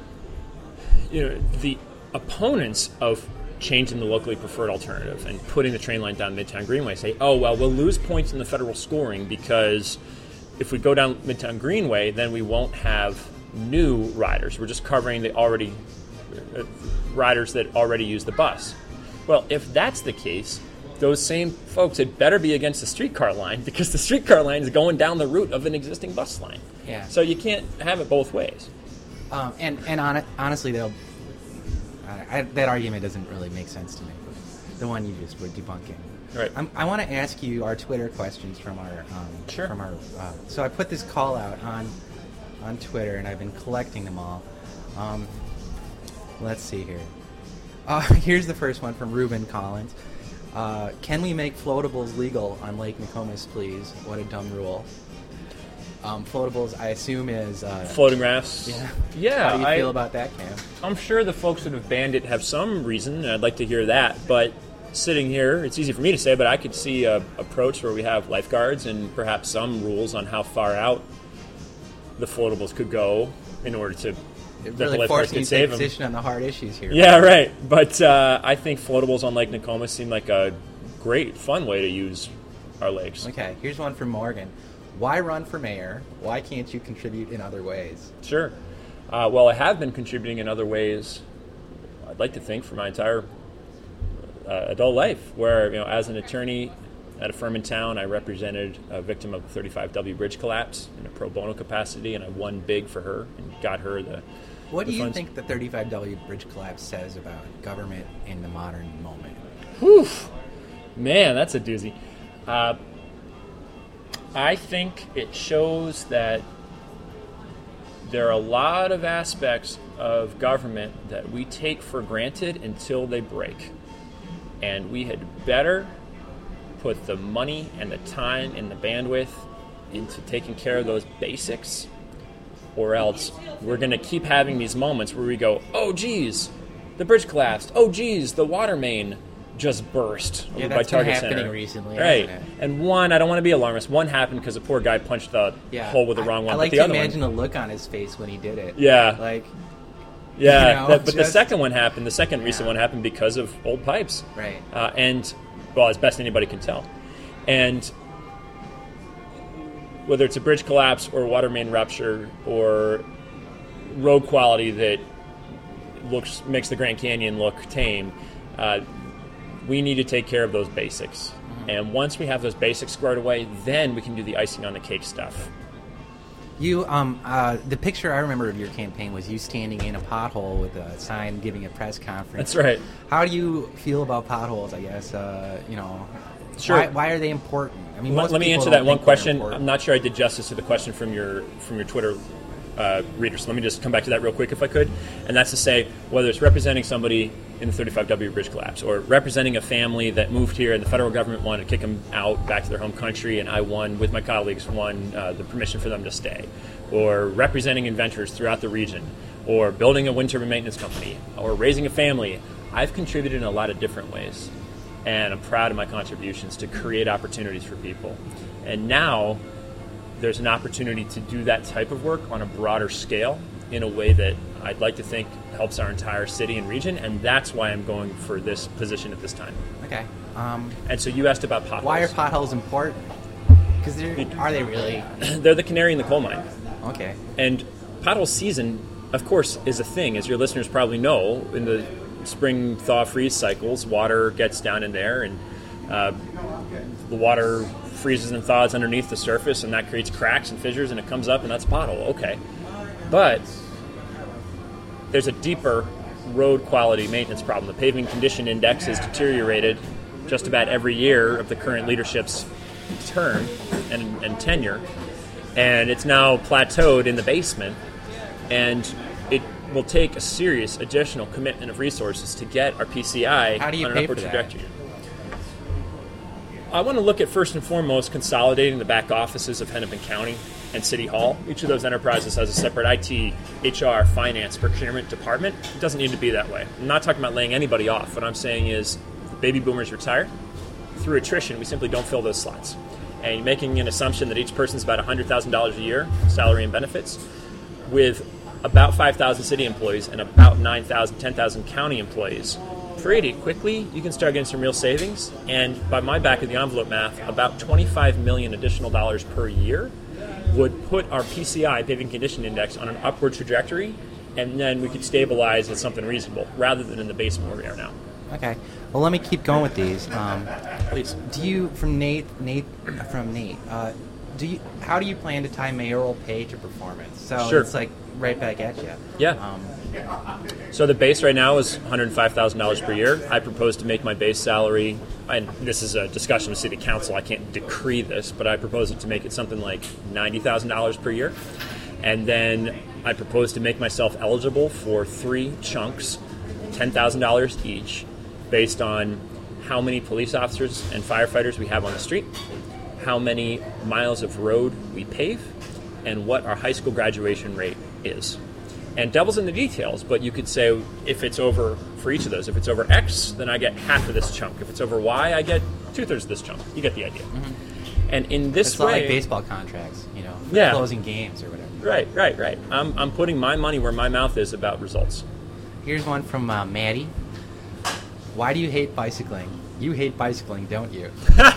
the opponents of changing the locally preferred alternative and putting the train line down Midtown Greenway say, we'll lose points in the federal scoring because if we go down Midtown Greenway, then we won't have new riders. We're just covering the already riders that already use the bus. Well, if that's the case, those same folks had better be against the streetcar line, because the streetcar line is going down the route of an existing bus line. Yeah. So you can't have it both ways. Honestly, that argument doesn't really make sense to me. The one you just were debunking. Right. I want to ask you our Twitter questions from our Sure. So I put this call out on Twitter, and I've been collecting them all. Let's see here. Here's the first one from Ruben Collins. Can we make floatables legal on Lake Nokomis, please? What a dumb rule. Floatables, I assume, is... floating rafts? Yeah. How do you feel about that, Cam? I'm sure the folks that have banned it have some reason, and I'd like to hear that. But sitting here, it's easy for me to say, but I could see an approach where we have lifeguards and perhaps some rules on how far out the floatables could go in order to... It really forcing you to take a position on the hard issues here. Yeah, right. But I think floatables on Lake Nokomis seem like a great, fun way to use our lakes. Okay, here's one from Morgan. Why run for mayor? Why can't you contribute in other ways? Sure. Well, I have been contributing in other ways, I'd like to think, for my entire adult life, where, as an attorney at a firm in town, I represented a victim of the 35W bridge collapse in a pro bono capacity, and I won big for her and got her the... What do you think the 35W bridge collapse says about government in the modern moment? Whew. Man, that's a doozy. I think it shows that there are a lot of aspects of government that we take for granted until they break. And we had better put the money and the time and the bandwidth into taking care of those basics, or else we're going to keep having these moments where we go, oh, geez, the bridge collapsed. Oh, geez, the water main just burst over by Target Center. That's been happening recently, right? Hasn't it? And one, I don't want to be alarmist. One happened because a poor guy punched the hole with the wrong one. I like but the to other imagine one, the look on his face when he did it. Yeah. Like, yeah. But the second one happened. The second recent one happened because of old pipes. Right. And, well, as best anybody can tell. And whether it's a bridge collapse or water main rupture or road quality that makes the Grand Canyon look tame, we need to take care of those basics. Mm-hmm. And once we have those basics squared away, then we can do the icing on the cake stuff. You, the picture I remember of your campaign was you standing in a pothole with a sign giving a press conference. That's right. How do you feel about potholes, I guess? Sure. Why are they important? I mean, let me answer that one question. I'm not sure I did justice to the question from your Twitter reader, so let me just come back to that real quick if I could. And that's to say, whether it's representing somebody in the 35W bridge collapse, or representing a family that moved here and the federal government wanted to kick them out back to their home country, and I with my colleagues, won the permission for them to stay, or representing inventors throughout the region, or building a wind turbine maintenance company, or raising a family. I've contributed in a lot of different ways, and I'm proud of my contributions to create opportunities for people. And now there's an opportunity to do that type of work on a broader scale in a way that I'd like to think helps our entire city and region, and that's why I'm going for this position at this time. Okay. And so you asked about potholes. Why are potholes important? Because are they really? They're the canary in the coal mine. Okay. And pothole season, of course, is a thing, as your listeners probably know. In the spring thaw-freeze cycles, water gets down in there, and the water freezes and thaws underneath the surface, and that creates cracks and fissures, and it comes up, and that's a pothole. Okay. But there's a deeper road quality maintenance problem. The paving condition index has deteriorated just about every year of the current leadership's term and tenure, and it's now plateaued in the basement, and it will take a serious additional commitment of resources to get our PCI on an upward trajectory. I want to look at, first and foremost, consolidating the back offices of Hennepin County and City Hall. Each of those enterprises has a separate IT, HR, finance, procurement department. It doesn't need to be that way. I'm not talking about laying anybody off. What I'm saying is, the baby boomers retire. Through attrition, we simply don't fill those slots. And you're making an assumption that each person's about $100,000 a year, salary and benefits, with about 5,000 city employees and about 9,000, 10,000 county employees. Pretty quickly, you can start getting some real savings. And by my back of the envelope math, about $25 million additional dollars per year would put our PCI, paving condition index, on an upward trajectory, and then we could stabilize at something reasonable rather than in the basement where we are now. Okay. Well, let me keep going with these. Please. Do you, from Nate, how do you plan to tie mayoral pay to performance? So Sure. It's like right back at you. Yeah. So the base right now is $105,000 per year. I propose to make my base salary, and this is a discussion with City Council, I can't decree this, but I propose to make it something like $90,000 per year. And then I propose to make myself eligible for 3 chunks, $10,000 each, based on how many police officers and firefighters we have on the street, how many miles of road we pave, and what our high school graduation rate is. And devil's in the details, but you could say if it's over, for each of those, if it's over X, then I get half of this chunk. If it's over Y, I get 2/3 of this chunk. You get the idea. Mm-hmm. And in this way... It's like baseball contracts, yeah. Closing games or whatever. Right. I'm putting my money where my mouth is about results. Here's one from Maddie. Why do you hate bicycling? You hate bicycling, don't you?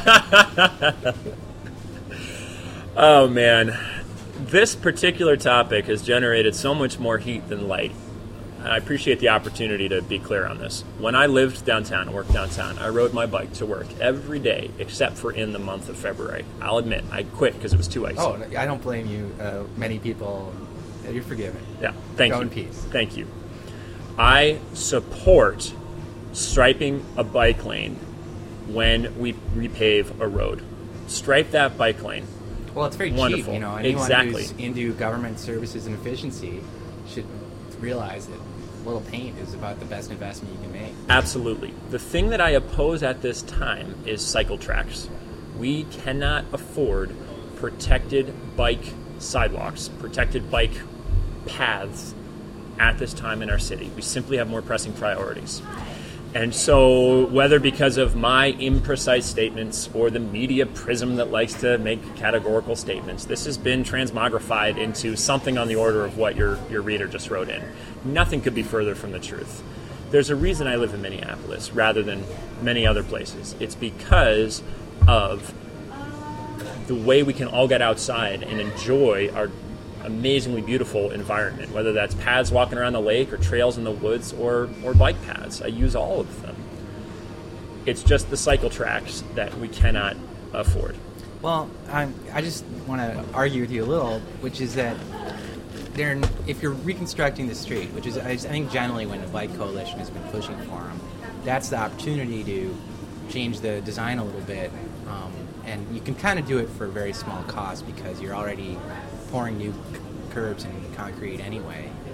Oh, man. This particular topic has generated so much more heat than light. I appreciate the opportunity to be clear on this. When I lived downtown and worked downtown, I rode my bike to work every day except for in the month of February. I'll admit, I quit because it was too icy. Oh, I don't blame you. Many people, you're forgiven. Yeah, thank you. Go in peace. Thank you. I support striping a bike lane when we repave a road. Stripe that bike lane. Well, it's very Wonderful. cheap. Anyone Exactly. who's into government services and efficiency should realize that a little paint is about the best investment you can make. Absolutely. The thing that I oppose at this time is cycle tracks. We cannot afford protected bike sidewalks, protected bike paths at this time in our city. We simply have more pressing priorities. And so, whether because of my imprecise statements or the media prism that likes to make categorical statements, this has been transmogrified into something on the order of what your reader just wrote in. Nothing could be further from the truth. There's a reason I live in Minneapolis rather than many other places. It's because of the way we can all get outside and enjoy our amazingly beautiful environment, whether that's paths walking around the lake or trails in the woods or bike paths. I use all of them. It's just the cycle tracks that we cannot afford. Well, I just want to argue with you a little, which is that if you're reconstructing the street, which is I think generally when the Bike Coalition has been pushing for them, that's the opportunity to change the design a little bit, and you can kind of do it for a very small cost because you're already pouring new curbs and concrete anyway.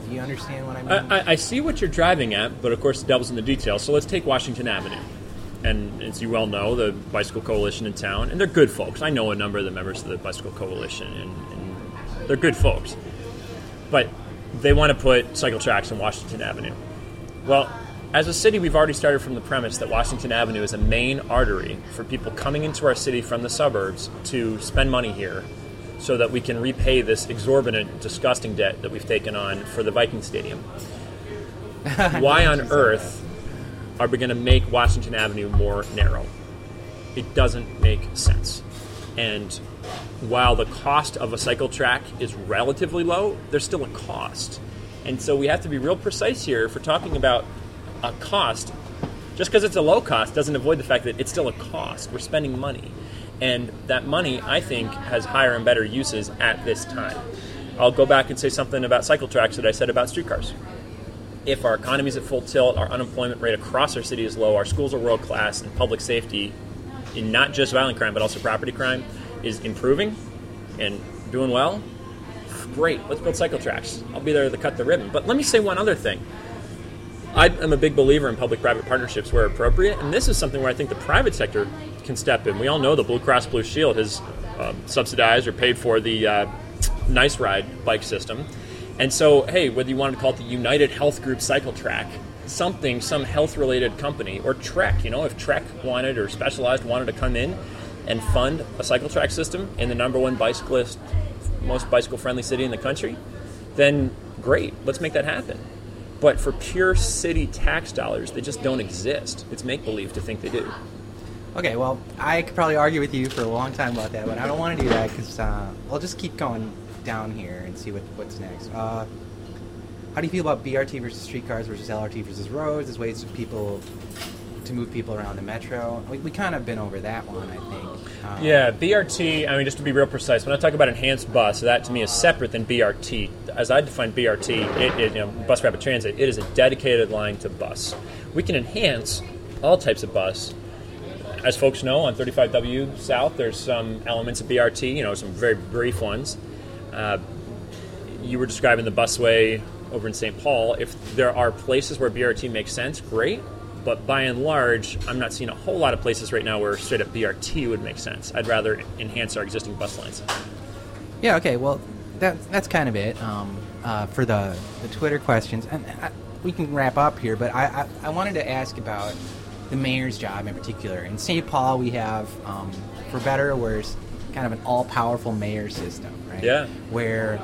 Do you understand what I mean? I see what you're driving at, but of course it delves in the details. So let's take Washington Avenue. And as you well know, the Bicycle Coalition in town, and they're good folks. I know a number of the members of the Bicycle Coalition, and they're good folks. But they want to put cycle tracks on Washington Avenue. Well, as a city, we've already started from the premise that Washington Avenue is a main artery for people coming into our city from the suburbs to spend money here so that we can repay this exorbitant, disgusting debt that we've taken on for the Viking Stadium. Why on earth are we going to make Washington Avenue more narrow? It doesn't make sense. And while the cost of a cycle track is relatively low, there's still a cost. And so we have to be real precise here if we're talking about a cost. Just because it's a low cost doesn't avoid the fact that it's still a cost. We're spending money. And that money, I think, has higher and better uses at this time. I'll go back and say something about cycle tracks that I said about streetcars. If our economy's at full tilt, our unemployment rate across our city is low, our schools are world class, and public safety, in not just violent crime but also property crime, is improving and doing well, great, let's build cycle tracks. I'll be there to cut the ribbon. But let me say one other thing. I'm a big believer in public-private partnerships where appropriate, and this is something where I think the private sector can step in. We all know the Blue Cross Blue Shield has subsidized or paid for the Nice Ride bike system. And so, hey, whether you wanted to call it the United Health Group Cycle Track, some health-related company, or Trek, if Trek wanted or Specialized wanted to come in and fund a cycle track system in the number one most bicycle-friendly city in the country, then great, let's make that happen. But for pure city tax dollars, they just don't exist. It's make-believe to think they do. Okay, well, I could probably argue with you for a long time about that, but I don't want to do that because I'll just keep going down here and see what's next. How do you feel about BRT versus streetcars versus LRT versus roads as ways to move people around the metro? We kind of been over that one, I think. Yeah, BRT, just to be real precise, when I talk about enhanced bus, that to me is separate than BRT. As I define BRT, bus rapid transit, it is a dedicated line to bus. We can enhance all types of bus. As folks know, on 35W South, there's some elements of BRT, some very brief ones. You were describing the busway over in St. Paul. If there are places where BRT makes sense, great. But by and large, I'm not seeing a whole lot of places right now where straight up BRT would make sense. I'd rather enhance our existing bus lines. Yeah, okay, well, that's kind of it for the Twitter questions. And we can wrap up here, but I wanted to ask about the mayor's job in particular. In St. Paul, we have, for better or worse, kind of an all-powerful mayor system, right? Yeah. Where,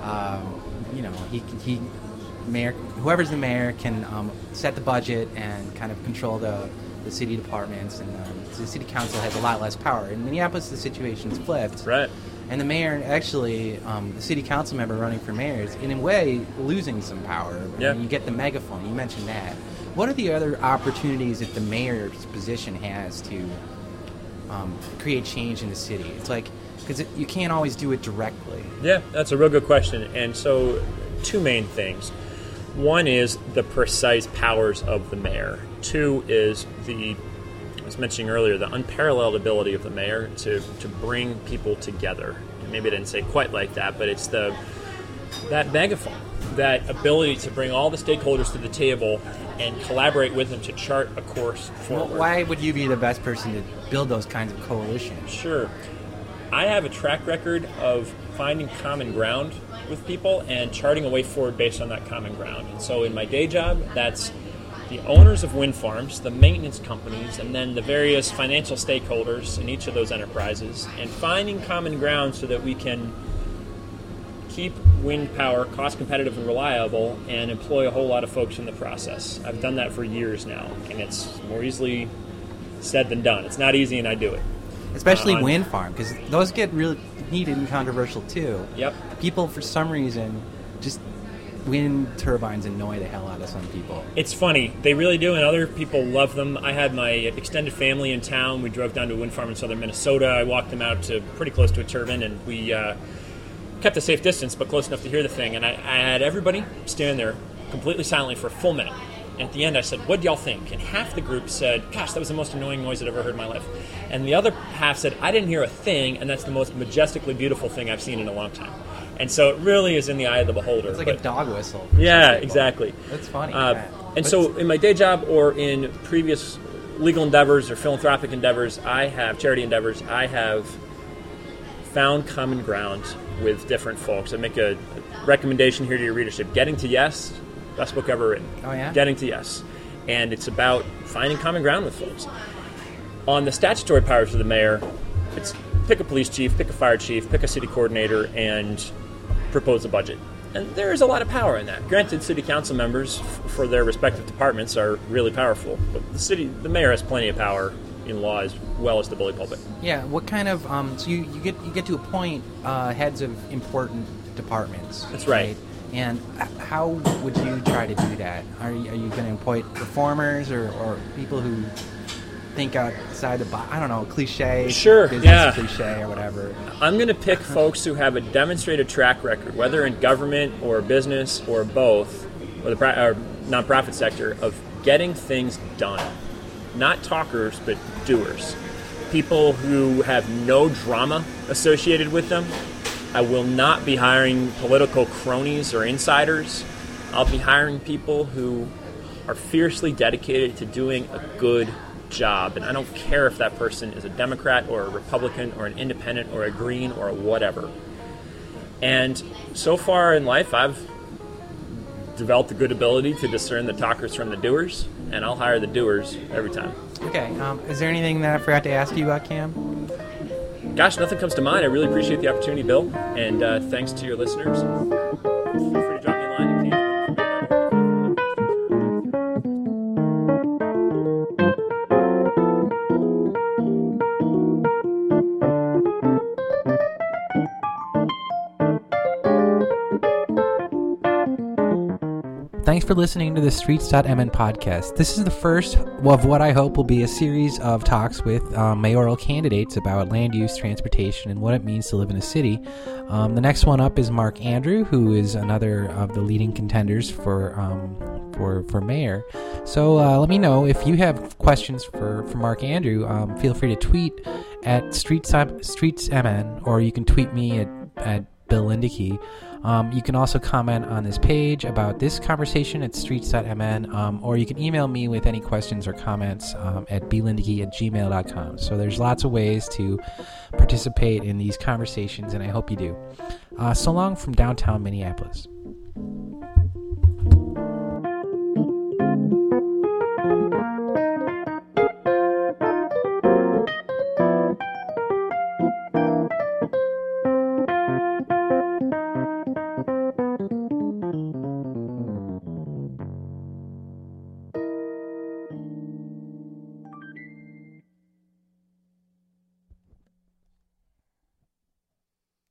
whoever's the mayor can set the budget and kind of control the city departments, and the city council has a lot less power. In Minneapolis, the situation's flipped. Right. And the mayor, actually, the city council member running for mayor is, in a way, losing some power. Yeah. You get the megaphone. You mentioned that. What are the other opportunities that the mayor's position has to create change in the city? It's like, because you can't always do it directly. Yeah, that's a real good question. And so, two main things. One is the precise powers of the mayor. Two is I was mentioning earlier, the unparalleled ability of the mayor to bring people together. Maybe I didn't say quite like that, but it's that megaphone, that ability to bring all the stakeholders to the table and collaborate with them to chart a course forward. Well, why would you be the best person to build those kinds of coalitions? Sure. I have a track record of finding common ground with people and charting a way forward based on that common ground. And so in my day job, that's the owners of wind farms, the maintenance companies, and then the various financial stakeholders in each of those enterprises, and finding common ground so that we can keep wind power cost competitive and reliable and employ a whole lot of folks in the process. I've done that for years now, and it's more easily said than done. It's not easy, and I do it. Especially wind farm, because those get really heated and controversial too. Yep. People, for some reason, just wind turbines annoy the hell out of some people. It's funny. They really do, and other people love them. I had my extended family in town. We drove down to a wind farm in southern Minnesota. I walked them out to pretty close to a turbine, and we kept a safe distance, but close enough to hear the thing. And I had everybody stand there completely silently for a full minute. And at the end, I said, "What do y'all think?" And half the group said, "Gosh, that was the most annoying noise I've ever heard in my life." And the other half said, "I didn't hear a thing, and that's the most majestically beautiful thing I've seen in a long time." And so it really is in the eye of the beholder. It's like a dog whistle. Yeah, exactly. That's funny. And so in my day job or in previous legal endeavors or philanthropic endeavors, charity endeavors, I have found common ground with different folks. I make a recommendation here to your readership. Getting to Yes, best book ever written. Oh, yeah? Getting to Yes. And it's about finding common ground with folks. On the statutory powers of the mayor, it's pick a police chief, pick a fire chief, pick a city coordinator, and propose a budget. And there is a lot of power in that. Granted, city council members for their respective departments are really powerful, but the mayor has plenty of power in law as well as the bully pulpit. Yeah. What kind of so you get to appoint heads of important departments. That's right. And how would you try to do that? Are you going to appoint reformers or people who think outside the box? I don't know, cliche, sure, business yeah, cliche or whatever. I'm going to pick folks who have a demonstrated track record, whether in government or business or both, or the nonprofit sector, of getting things done. Not talkers, but doers. People who have no drama associated with them. I will not be hiring political cronies or insiders. I'll be hiring people who are fiercely dedicated to doing a good job. And I don't care if that person is a Democrat or a Republican or an independent or a Green or a whatever. And so far in life, I've developed a good ability to discern the talkers from the doers, and I'll hire the doers every time. Okay. Is there anything that I forgot to ask you about, Cam? Gosh, nothing comes to mind. I really appreciate the opportunity, Bill, and thanks to your listeners. Feel free to drop me a line at Thanks for listening to the Streets.mn podcast. This is the first of what I hope will be a series of talks with mayoral candidates about land use, transportation, and what it means to live in a city. The next one up is Mark Andrew, who is another of the leading contenders for mayor. So let me know if you have questions for Mark Andrew. Feel free to tweet at StreetsMN, or you can tweet me at Bill Lindicky. You can also comment on this page about this conversation at streets.mn, or you can email me with any questions or comments at blindicky@gmail.com. So there's lots of ways to participate in these conversations, and I hope you do. So long from downtown Minneapolis.